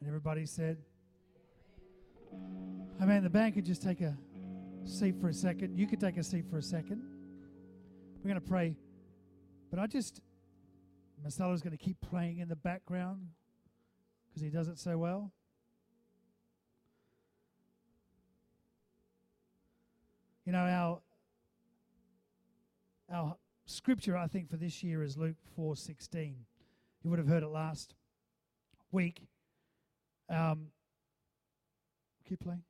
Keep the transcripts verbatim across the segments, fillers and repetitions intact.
And everybody said, I mean, the band could just take a seat for a second. You could take a seat for a second. We're going to pray. But I just, Marcelo's going to keep playing in the background because he does it so well. You know, our our scripture, I think, for this year is Luke four sixteen. You would have heard it last week. Um, keep playing.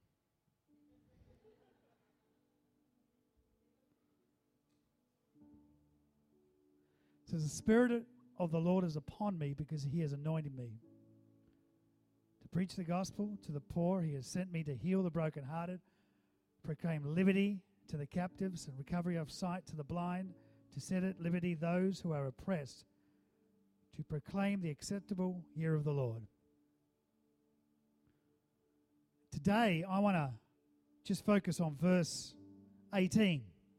It says, the Spirit of the Lord is upon me because he has anointed me to preach the gospel to the poor. He has sent me to heal the brokenhearted, proclaim liberty to the captives and recovery of sight to the blind, to set at liberty those who are oppressed, to proclaim the acceptable year of the Lord. Today, I want to just focus on verse eighteen.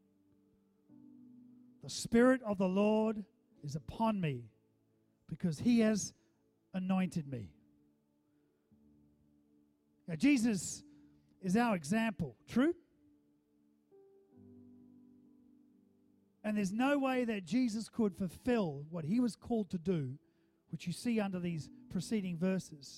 The Spirit of the Lord is upon me because he has anointed me. Now, Jesus is our example. True? And there's no way that Jesus could fulfill what he was called to do, which you see under these preceding verses,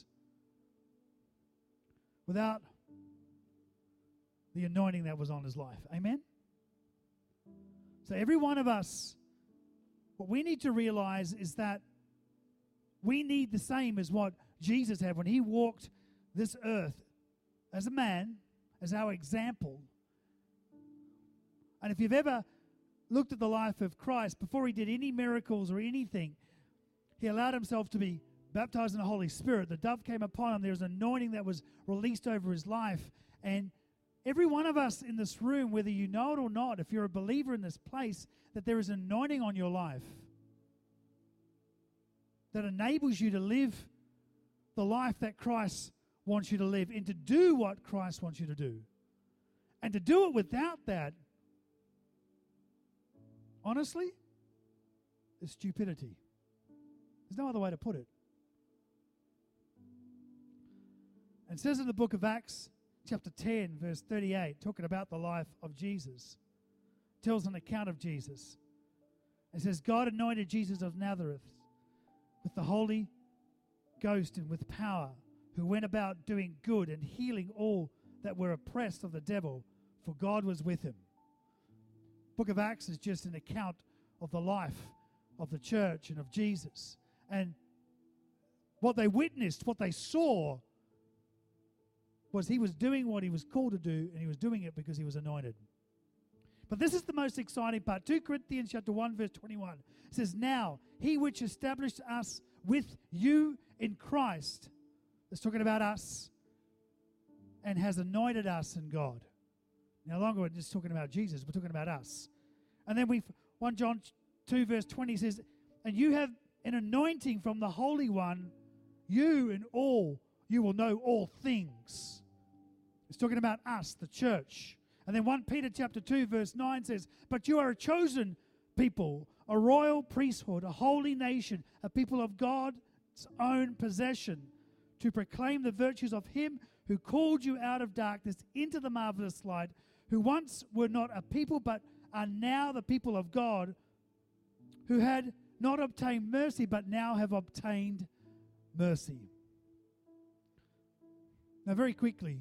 without the anointing that was on his life. Amen? So every one of us, what we need to realize is that we need the same as what Jesus had when he walked this earth as a man, as our example. And if you've ever looked at the life of Christ, before he did any miracles or anything, he allowed himself to be baptized in the Holy Spirit. The dove came upon him. There was anointing that was released over his life. And every one of us in this room, whether you know it or not, if you're a believer in this place, that there is anointing on your life that enables you to live the life that Christ wants you to live and to do what Christ wants you to do. And to do it without that, honestly, is stupidity. There's no other way to put it. And it says in the book of Acts, chapter ten, verse thirty-eight, talking about the life of Jesus, tells an account of Jesus. It says, God anointed Jesus of Nazareth with the Holy Ghost and with power, who went about doing good and healing all that were oppressed of the devil, for God was with him. Book of Acts is just an account of the life of the church and of Jesus. And what they witnessed, what they saw, was he was doing what he was called to do, and he was doing it because he was anointed. But this is the most exciting part. Second Corinthians chapter one, verse twenty-one. It says, now, he which established us with you in Christ, it's talking about us, and has anointed us in God. No longer we're just talking about Jesus, we're talking about us. And then we, First John two, verse twenty says, and you have an anointing from the Holy One, you and all, you will know all things. It's talking about us, the church. And then First Peter chapter two, verse nine says, but you are a chosen people, a royal priesthood, a holy nation, a people of God's own possession, to proclaim the virtues of him who called you out of darkness into the marvelous light, who once were not a people but are now the people of God, who had not obtained mercy but now have obtained mercy. Now, very quickly,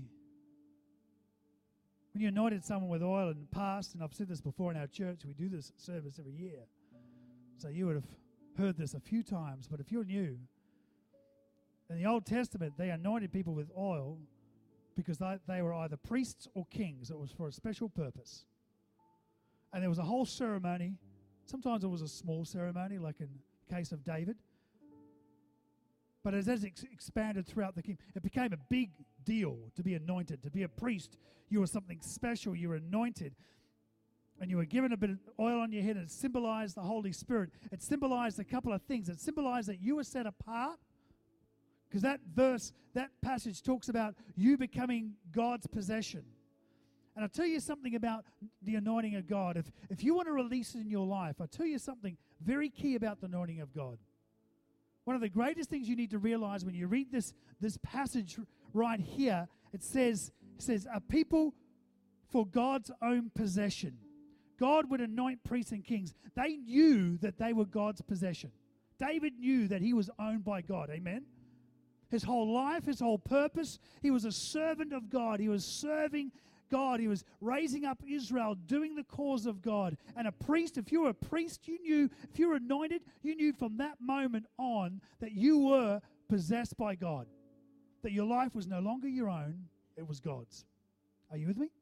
when you anointed someone with oil in the past, and I've said this before in our church, we do this service every year, so you would have heard this a few times, but if you're new, in the Old Testament, they anointed people with oil because they, they were either priests or kings. It was for a special purpose. And there was a whole ceremony. Sometimes it was a small ceremony, like in the case of David. But as it ex- expanded throughout the kingdom, it became a big deal to be anointed. To be a priest, you were something special. You were anointed. And you were given a bit of oil on your head, and it symbolized the Holy Spirit. It symbolized a couple of things. It symbolized that you were set apart, because that verse, that passage talks about you becoming God's possession. And I'll tell you something about the anointing of God. If, if you want to release it in your life, I'll tell you something very key about the anointing of God. one of the greatest things you need to realize when you read this, this passage right here, it says, it says, a people for God's own possession. God would anoint priests and kings. They knew that they were God's possession. David knew that he was owned by God. Amen? His whole life, his whole purpose, he was a servant of God. He was serving God. He was raising up Israel, doing the cause of God. And a priest, if you were a priest, you knew, if you were anointed, you knew from that moment on that you were possessed by God. That your life was no longer your own, it was God's. Are you with me?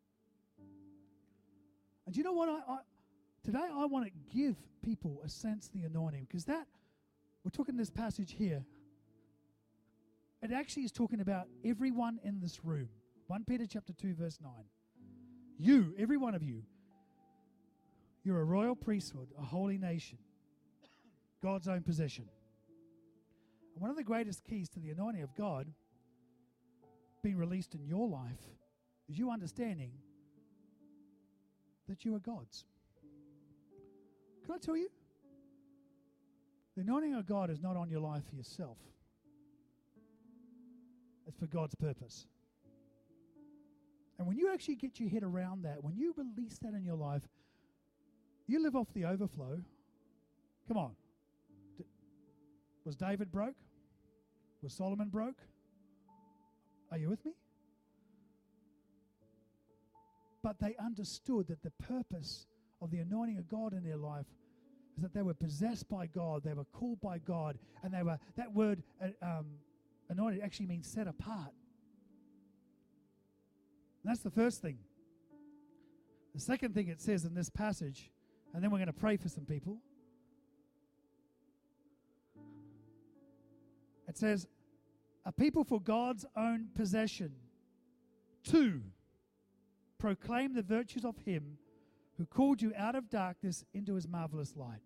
And do you know what? I, I today I want to give people a sense of the anointing, because that, we're talking this passage here, it actually is talking about everyone in this room. First Peter chapter two, verse nine. You, every one of you, you're a royal priesthood, a holy nation, God's own possession. And one of the greatest keys to the anointing of God being released in your life is you understanding that you are God's. Can I tell you? The anointing of God is not on your life for yourself. It's for God's purpose. And when you actually get your head around that, when you release that in your life, you live off the overflow. Come on. D- was David broke? Was Solomon broke? Are you with me? But they understood that the purpose of the anointing of God in their life is that they were possessed by God, they were called by God, and they were, that word uh, um, anointed actually means set apart. And that's the first thing. The second thing it says in this passage, and then we're going to pray for some people. It says, a people for God's own possession, to proclaim the virtues of him who called you out of darkness into his marvelous light.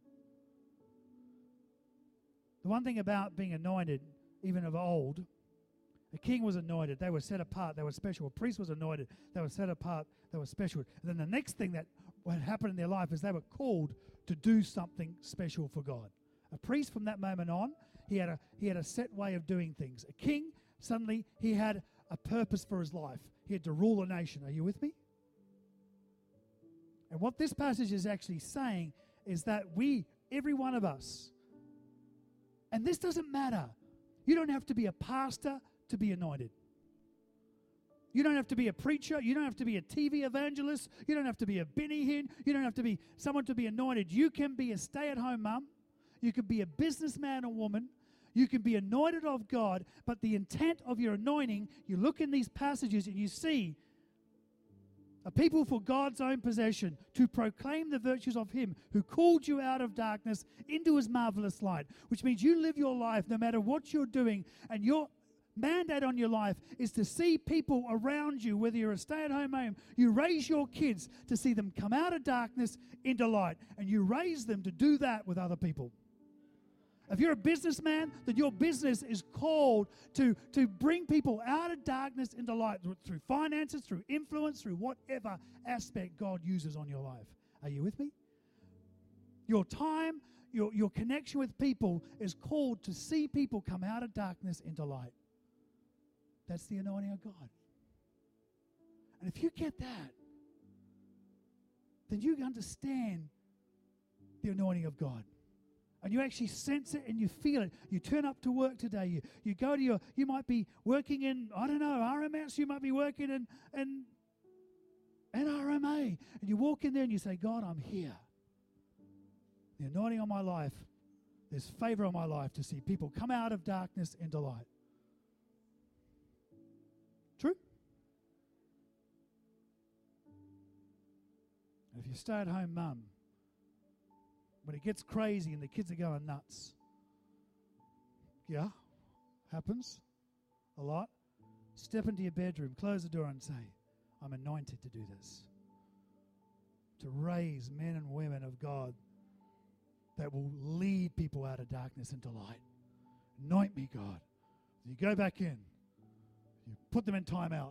The one thing about being anointed, even of old, a king was anointed. They were set apart. They were special. A priest was anointed. They were set apart. They were special. And then the next thing that what happened in their life is they were called to do something special for God. A priest, from that moment on, he had a he had a set way of doing things. A king, suddenly he had a purpose for his life. He had to rule a nation. Are you with me? And what this passage is actually saying is that we, every one of us, and this doesn't matter. You don't have to be a pastor to be anointed. You don't have to be a preacher. You don't have to be a T V evangelist. You don't have to be a Benny Hinn. You don't have to be someone to be anointed. You can be a stay-at-home mum. You can be a businessman or woman. You can be anointed of God, but the intent of your anointing, you look in these passages and you see a people for God's own possession, to proclaim the virtues of him who called you out of darkness into his marvelous light, which means you live your life no matter what you're doing, and your mandate on your life is to see people around you, whether you're a stay-at-home mom, you raise your kids to see them come out of darkness into light, and you raise them to do that with other people. If you're a businessman, then your business is called to, to bring people out of darkness into light through finances, through influence, through whatever aspect God uses on your life. Are you with me? Your time, your, your connection with people is called to see people come out of darkness into light. That's the anointing of God. And if you get that, then you understand the anointing of God. And you actually sense it and you feel it. You turn up to work today. You, you go to your, you might be working in, I don't know, R M S. You might be working in, in N R M A. And you walk in there and you say, God, I'm here. The anointing on my life, there's favor on my life to see people come out of darkness into light. True? And if you stay at home mum, when it gets crazy and the kids are going nuts, yeah, happens a lot. Step into your bedroom, close the door and say, I'm anointed to do this. To raise men and women of God that will lead people out of darkness into light. Anoint me, God. You go back in. You put them in timeout.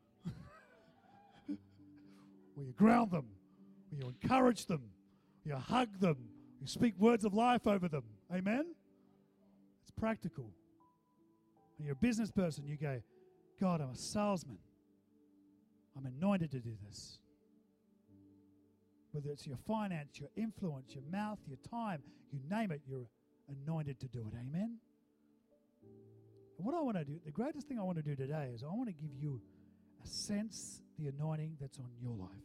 Or you ground them. Or you encourage them. You hug them. You speak words of life over them. Amen? It's practical. When you're a business person, you go, God, I'm a salesman. I'm anointed to do this. Whether it's your finance, your influence, your mouth, your time, you name it, you're anointed to do it. Amen? And what I want to do, the greatest thing I want to do today is I want to give you a sense, the anointing that's on your life.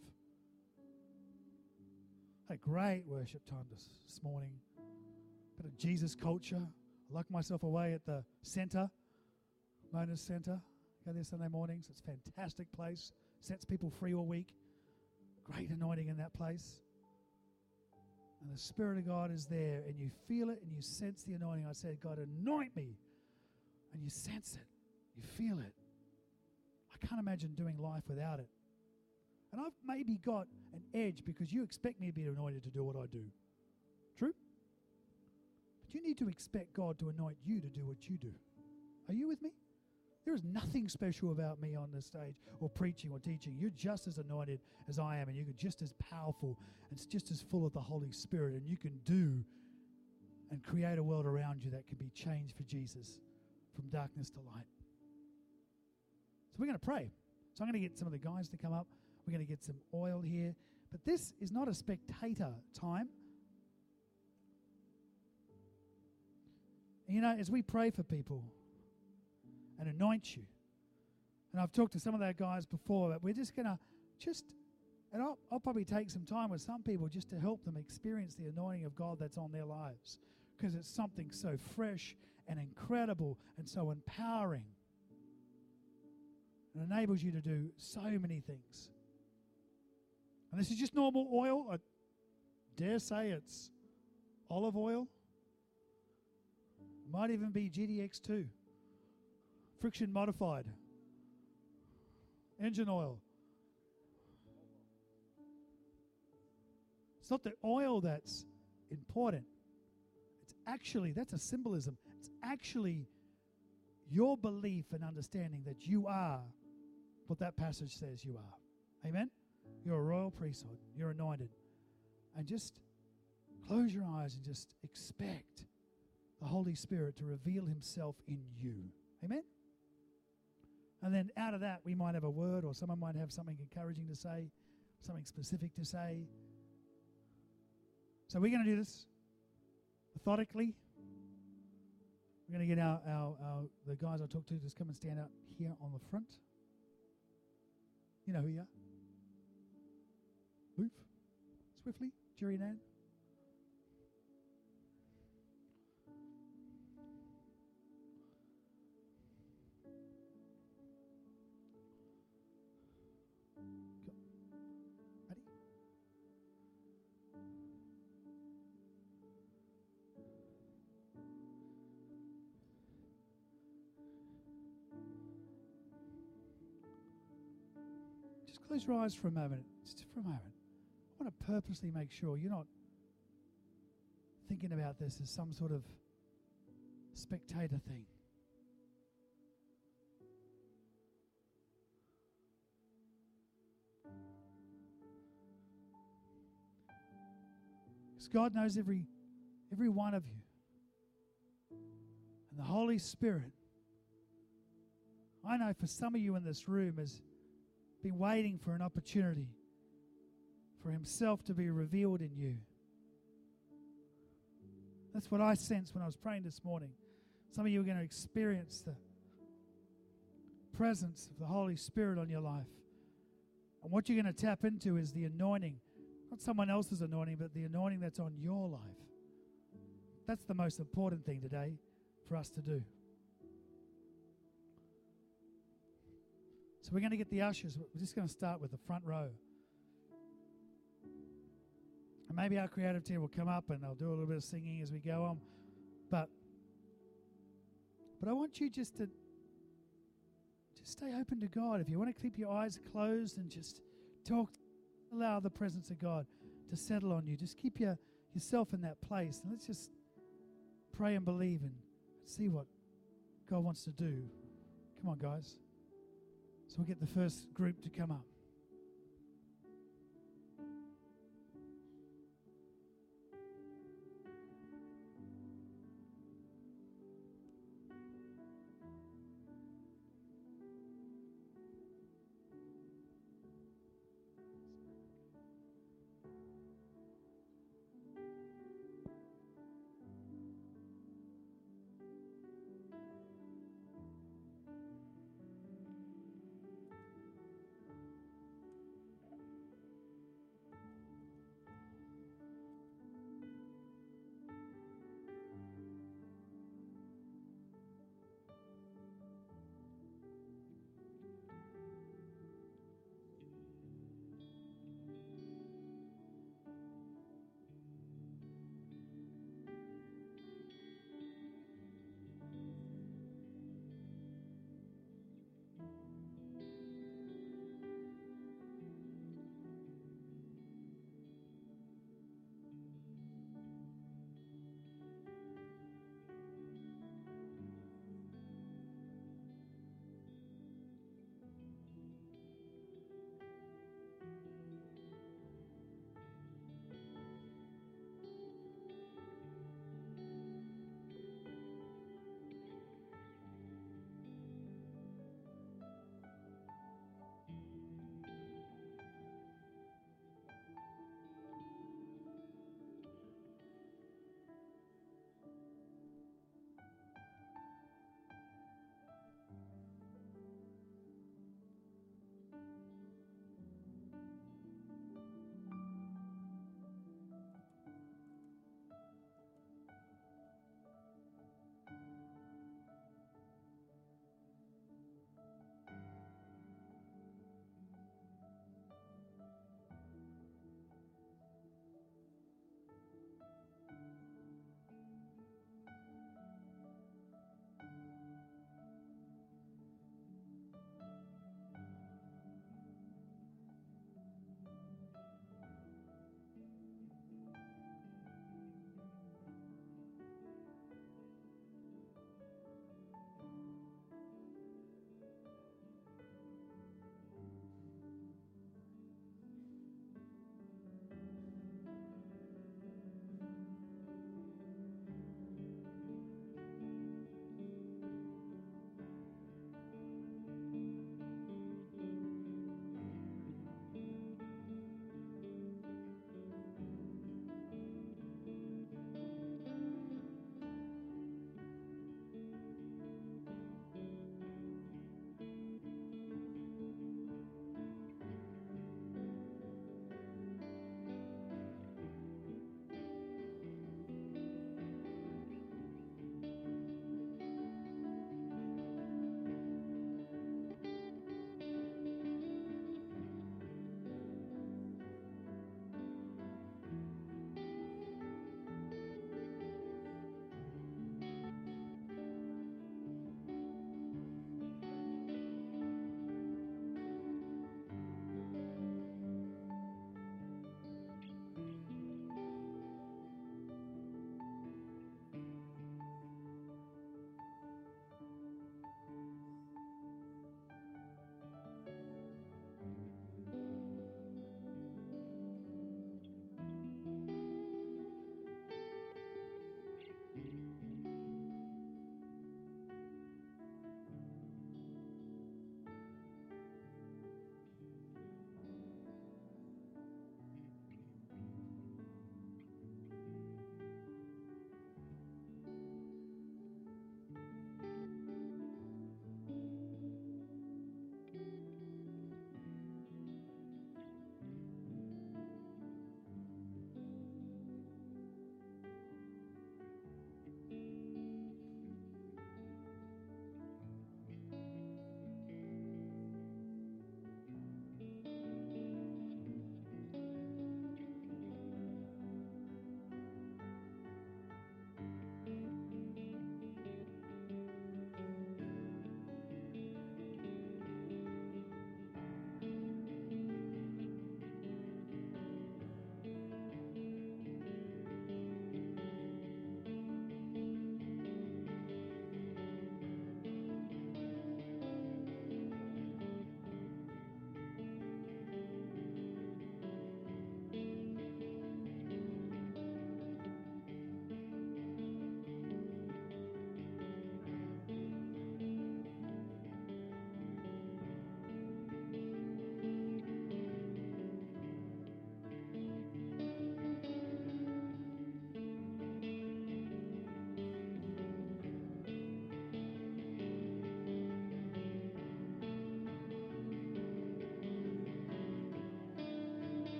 A great worship time this, this morning. Bit of Jesus culture. I lock myself away at the centre, Mona's Centre. Go there Sunday mornings. It's a fantastic place. Sets people free all week. Great anointing in that place. And the Spirit of God is there, and you feel it and you sense the anointing. I said, God, anoint me. And you sense it. You feel it. I can't imagine doing life without it. And I've maybe got an edge because you expect me to be anointed to do what I do. True? But you need to expect God to anoint you to do what you do. Are you with me? There is nothing special about me on this stage or preaching or teaching. You're just as anointed as I am, and you're just as powerful and just as full of the Holy Spirit, and you can do and create a world around you that can be changed for Jesus from darkness to light. So we're going to pray. So I'm going to get some of the guys to come up. We're going to get some oil here. But this is not a spectator time. You know, as we pray for people and anoint you, and I've talked to some of those guys before, but we're just going to just, and I'll, I'll probably take some time with some people just to help them experience the anointing of God that's on their lives, because it's something so fresh and incredible and so empowering. It enables you to do so many things. And this is just normal oil. I dare say it's olive oil. It might even be G D X two. Friction modified. Engine oil. It's not the oil that's important. It's actually, that's a symbolism. It's actually your belief and understanding that you are what that passage says you are. Amen? You're a royal priesthood. You're anointed. And just close your eyes and just expect the Holy Spirit to reveal himself in you. Amen? And then out of that, we might have a word, or someone might have something encouraging to say, something specific to say. So we're going to do this methodically. We're going to get our, our, our the guys I talked to just come and stand out here on the front. You know who you are. Move swiftly, Jerry and Ann. Go. Ready? Just close your eyes for a moment. Just for a moment. I want to purposely make sure you're not thinking about this as some sort of spectator thing. Because God knows every every one of you. And the Holy Spirit, I know for some of you in this room, has been waiting for an opportunity for himself to be revealed in you. That's what I sensed when I was praying this morning. Some of you are going to experience the presence of the Holy Spirit on your life. And what you're going to tap into is the anointing. Not someone else's anointing, but the anointing that's on your life. That's the most important thing today for us to do. So we're going to get the ushers. We're just going to start with the front row. And maybe our creative team will come up and they'll do a little bit of singing as we go on. But but I want you just to just stay open to God. If you want to keep your eyes closed and just talk, allow the presence of God to settle on you. Just keep your, yourself in that place. And let's just pray and believe and see what God wants to do. Come on, guys. So we'll get the first group to come up.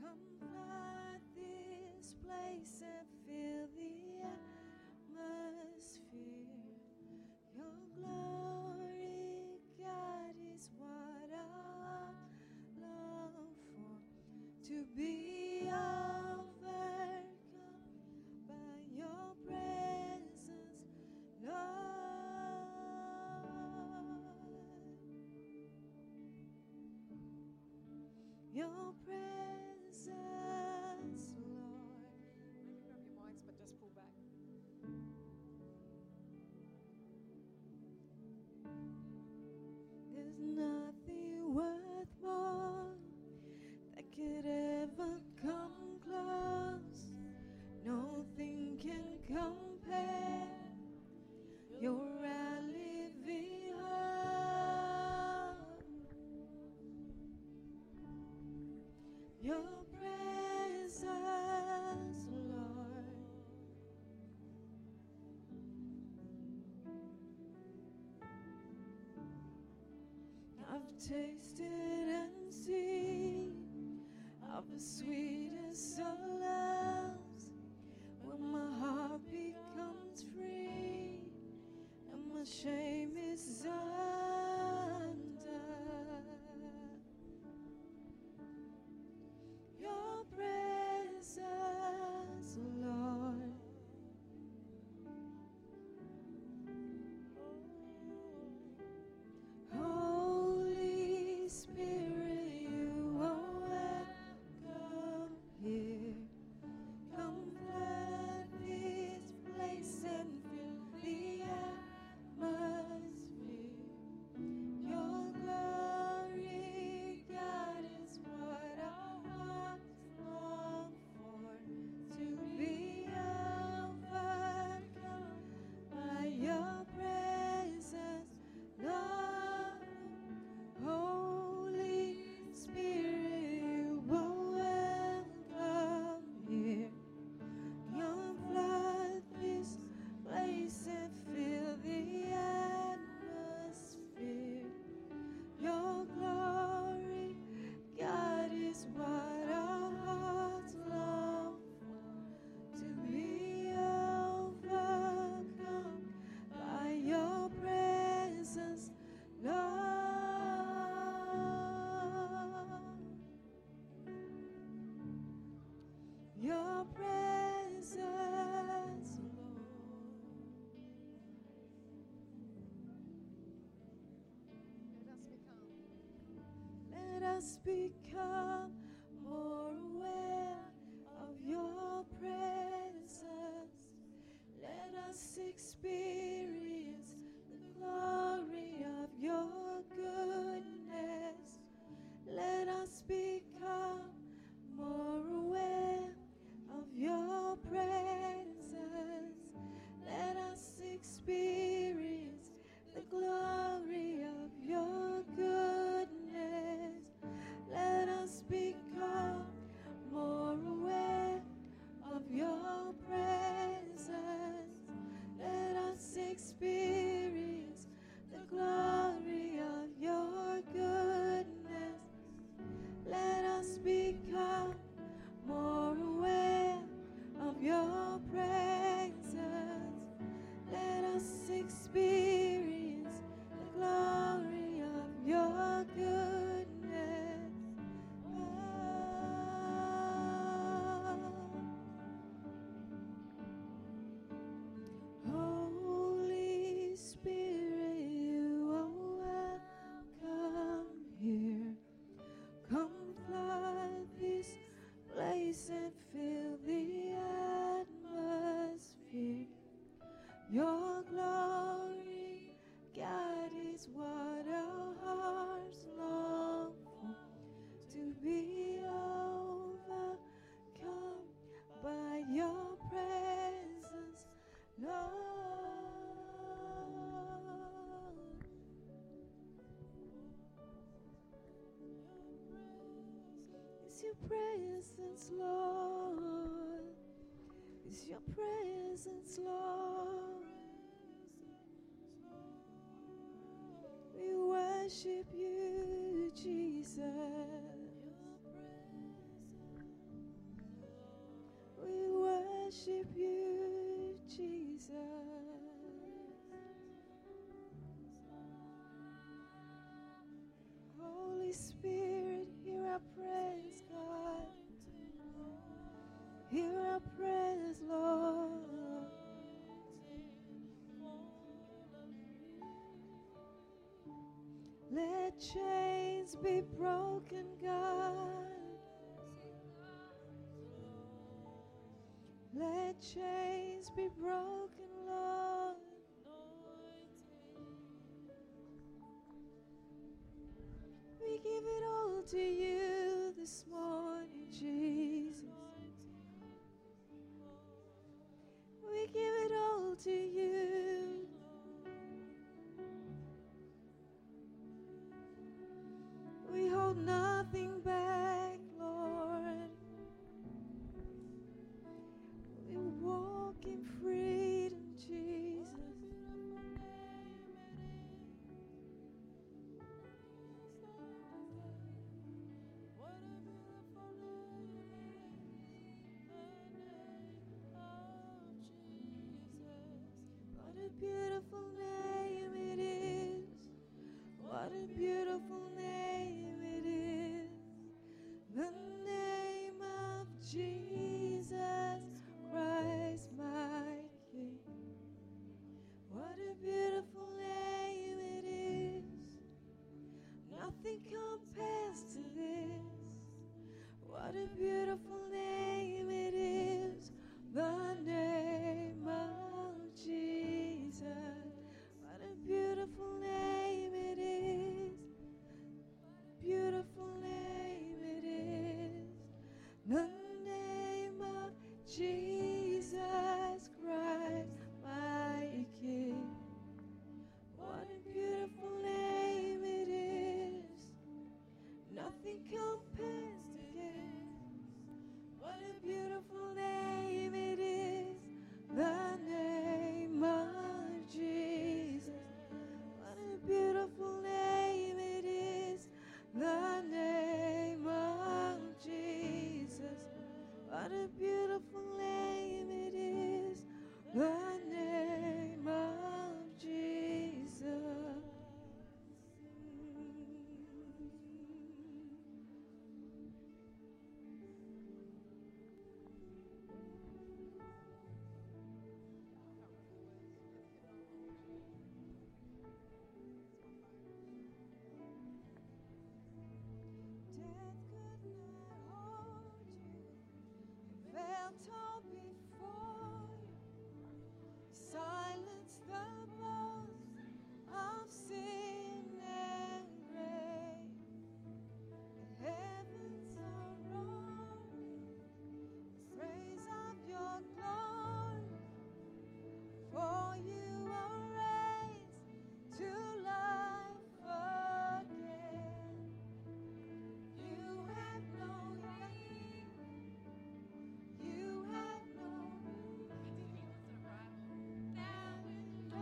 Come flood this place and fill the atmosphere. Your glory, God, is what I long for. To be overcome by your presence, Lord. Your presence, Lord. Maybe grab your mics, but just pull back. There's nothing worth more that could ever come close. Nothing can compare. You're our living hope. Your presence, Lord. I've tasted and seen of the sweetest of loves, when my heart becomes free and my shame is undone. Your presence, Lord. Holy Spirit, you are welcome here. Come flood this place and fill the atmosphere. Your glory, God, is what our hearts long for. To be overcome by your presence, Lord. Holy Spirit, you are welcome here. Come flood this place and fill the atmosphere. Your glory, God, is what our hearts long for. To be overcome by your presence, Lord. Your presence, Lord. Let us become more aware of your presence. Let us experience the glory of your goodness. Let us become more aware of your presence. Let us experience the glory of your goodness. Let us become more aware of your presence. Let us experience the glory of your goodness. Let us become more aware of your presence. Let us experience the glory of your goodness. Oh, Holy Spirit, you are welcome here. Come flood this place and fill the atmosphere. Your glory, God, is what our hearts long for. To be overcome by your presence, Lord. It's your presence, Lord. It's your presence, Lord. We worship you, Jesus. worship you, Jesus. Holy Spirit, hear our prayers, God. Hear our prayers, Lord. Let chains be broken, God. Let chains be broken, Lord. We give it all to you this morning, Jesus. We give it all to you. We hold nothing back, Lord. We walk in freedom, Jesus. What a beautiful name it is. What a beautiful name it is. The name of Jesus Christ, my King. What a beautiful name it is. Nothing compares to this. What a beautiful name it is. The name of Jesus. What a beautiful name it is. Beautiful name it is. The name of Jesus Christ, my King. What a beautiful name it is. Nothing compares to this. What a beautiful name it is. The name of Jesus. What a beautiful name it is. The name of Jesus. What a beautiful name it is. The name of Jesus. Death could not hold you. Felt all before you. Silence the boast of sin and grave. The heavens are roaring, praise of your glory. For you are raised to life again. You have no end. You have no now and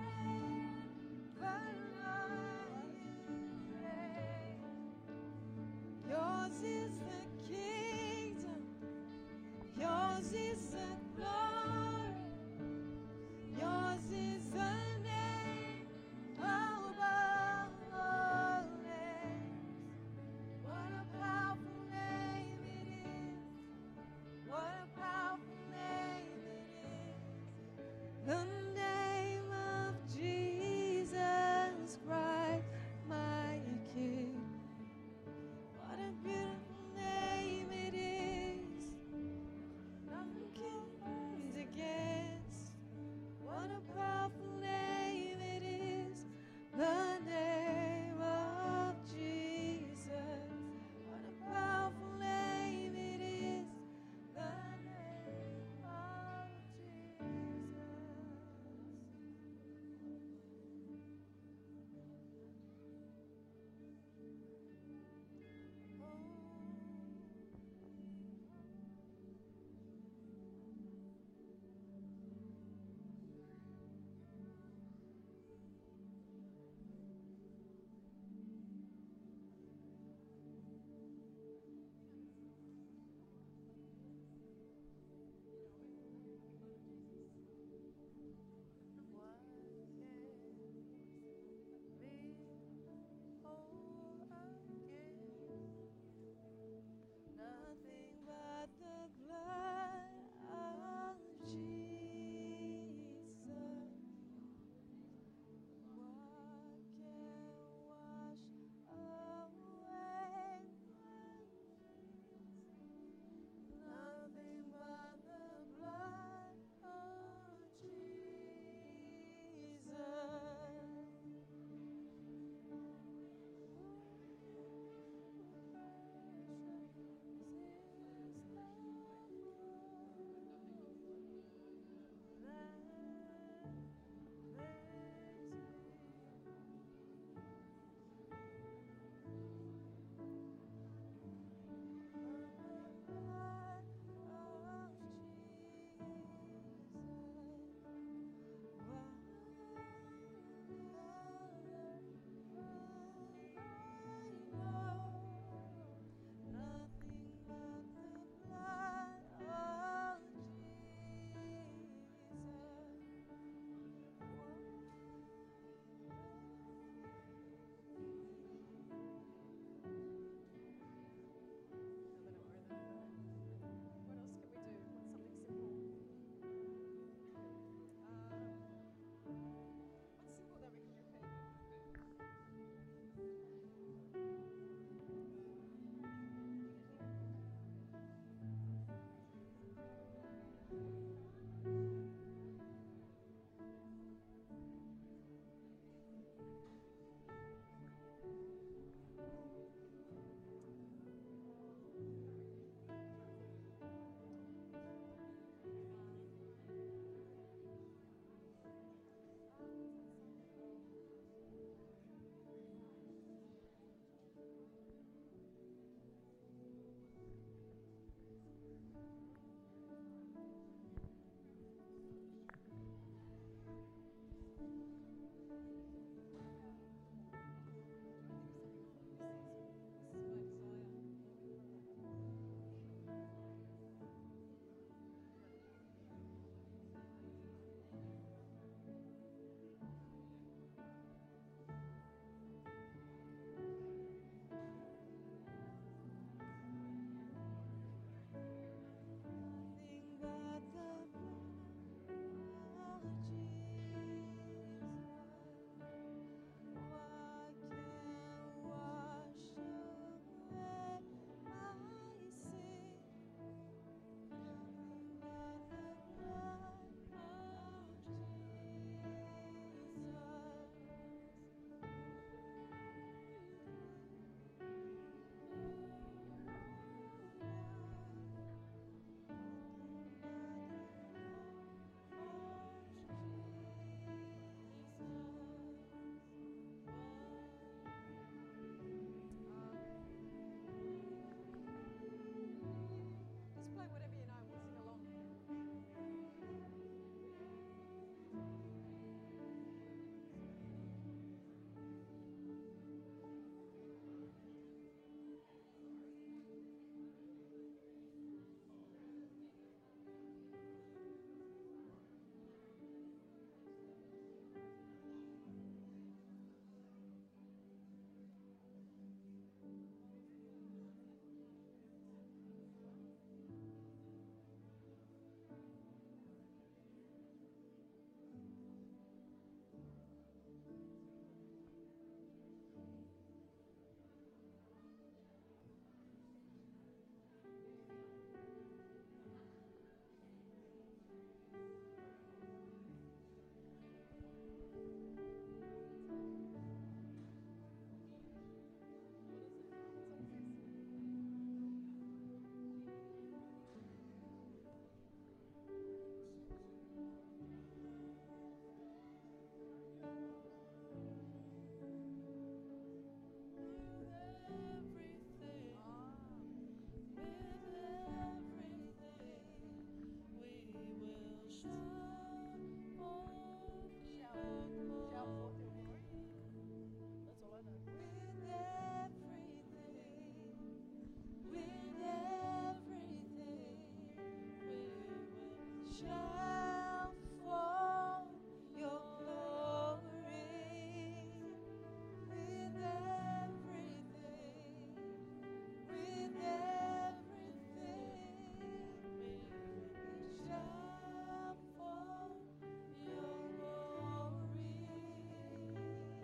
forever you reign. Yours is the kingdom. Yours is the glory. Yours is the name above all names. What a powerful name it is. What a powerful name it is. The name of Jesus Christ, my King. What a beautiful name it is. Nothing can shall fall your glory with everything, with everything. It shall fall your glory with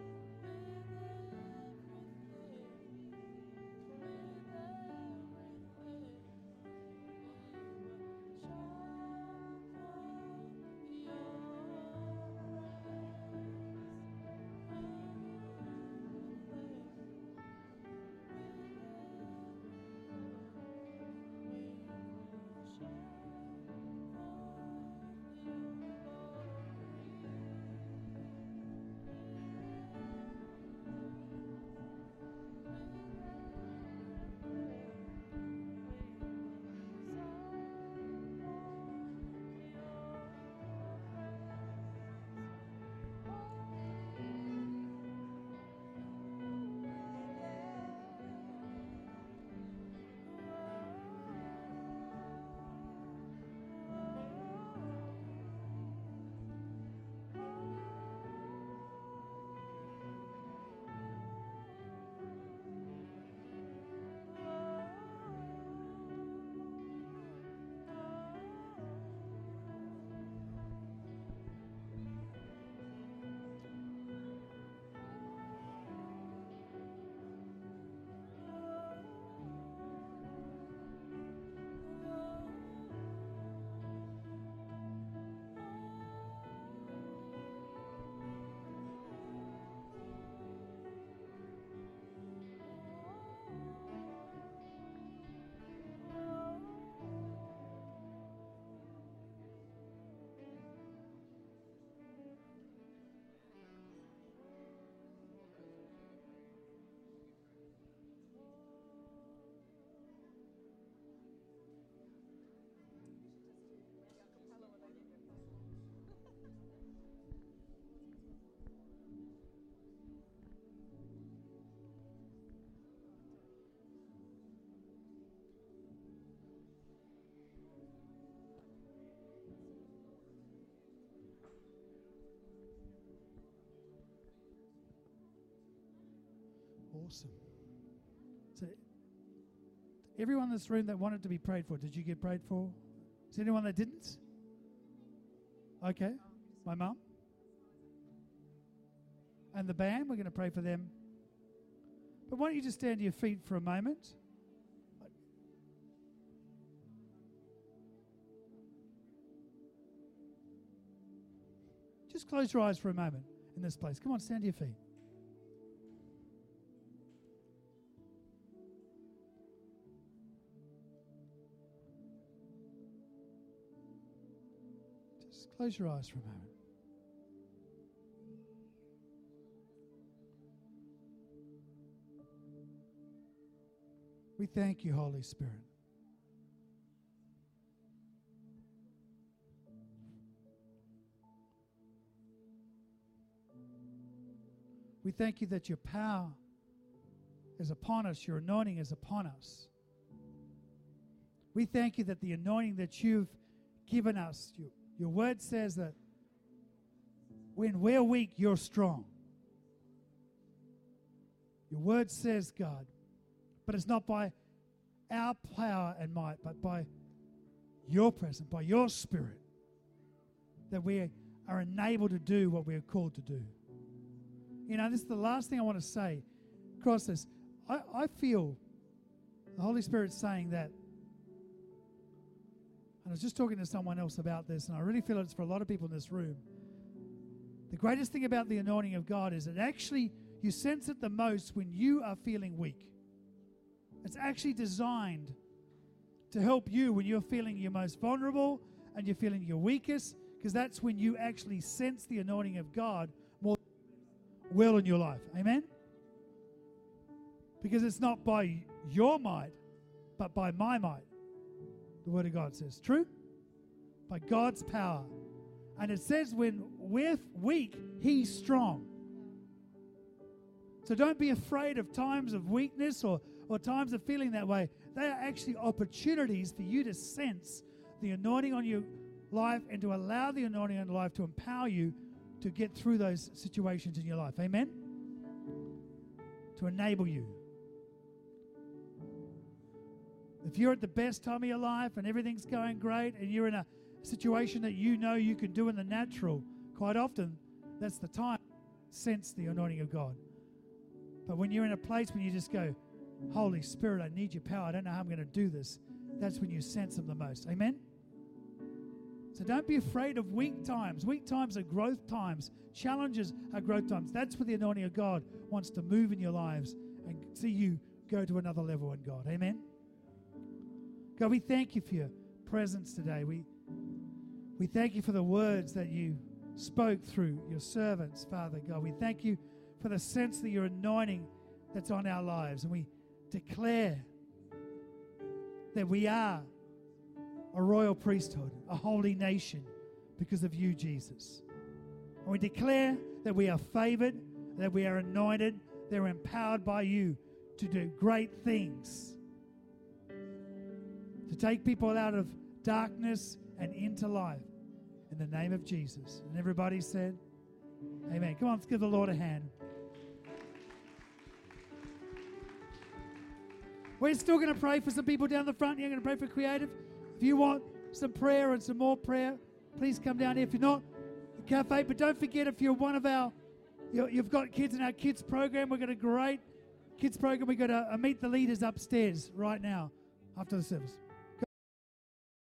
Awesome. So, everyone in this room that wanted to be prayed for, did you get prayed for? Is there anyone that didn't? Okay. My mum. And the band, we're going to pray for them. But why don't you just stand to your feet for a moment? Just close your eyes for a moment in this place. Come on, stand to your feet. Just close your eyes for a moment. We thank you, Holy Spirit. We thank you that your power is upon us, your anointing is upon us. We thank you that the anointing that you've given us, you, your word says that when we're weak, you're strong. Your word says, God, but it's not by our power and might, but by your presence, by your Spirit, that we are enabled to do what we are called to do. You know, this is the last thing I want to say across this. I, I feel the Holy Spirit saying that, and I was just talking to someone else about this, and I really feel it's for a lot of people in this room. The greatest thing about the anointing of God is that actually you sense it the most when you are feeling weak. It's actually designed to help you when you're feeling your most vulnerable and you're feeling your weakest, because that's when you actually sense the anointing of God more well in your life. Amen? Because it's not by your might, but by my might, the Word of God says. True? By God's power. And it says when we're weak, He's strong. So don't be afraid of times of weakness or, or times of feeling that way. They are actually opportunities for you to sense the anointing on you life and to allow the anointing in life to empower you to get through those situations in your life. Amen? To enable you. If you're at the best time of your life and everything's going great and you're in a situation that you know you can do in the natural, quite often that's the time to sense the anointing of God. But when you're in a place when you just go, Holy Spirit, I need your power. I don't know how I'm going to do this. That's when you sense Him the most. Amen? So don't be afraid of weak times. Weak times are growth times. Challenges are growth times. That's where the anointing of God wants to move in your lives and see you go to another level in God. Amen? God, we thank you for your presence today. We, we thank you for the words that you spoke through your servants, Father God. We thank you for the sense that your anointing that's on our lives. And we declare that we are a royal priesthood, a holy nation because of you, Jesus. And we declare that we are favored, that we are anointed, that we're empowered by you to do great things, to take people out of darkness and into life in the name of Jesus. And everybody said, amen. Come on, let's give the Lord a hand. We're still going to pray for some people down the front. You're going to pray for Creative. If you want some prayer and some more prayer, please come down here. If you're not, the cafe. But don't forget, if you're one of our, you've got kids in our kids program, we've got a great kids program. We've got a, a Meet the Leaders upstairs right now after the service.